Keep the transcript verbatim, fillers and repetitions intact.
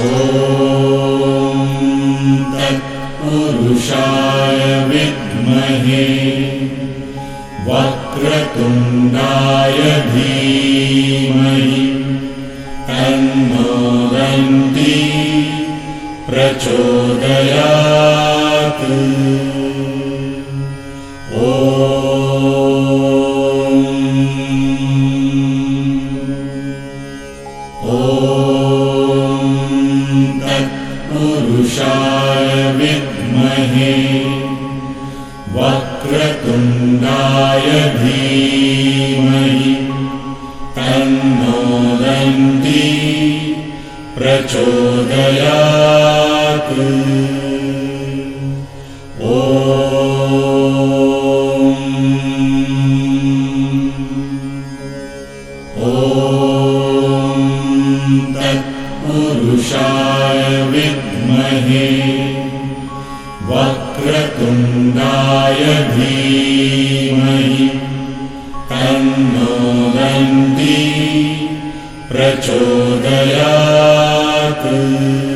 तत्पुरुषाय विद्महे वक्रतुण्डाय धीमहि तन्नो दन्ती प्रचोदयात्। ॐ तत्पुरुषाय विद्महे वक्रतुण्डाय धीमहि तन्नो दन्ती प्रचोदयात्। ॐ तत्पुरुषाय विद्महे वक्रतुण्डाय धीमहि तन्नो दन्ती प्रचोदयात्।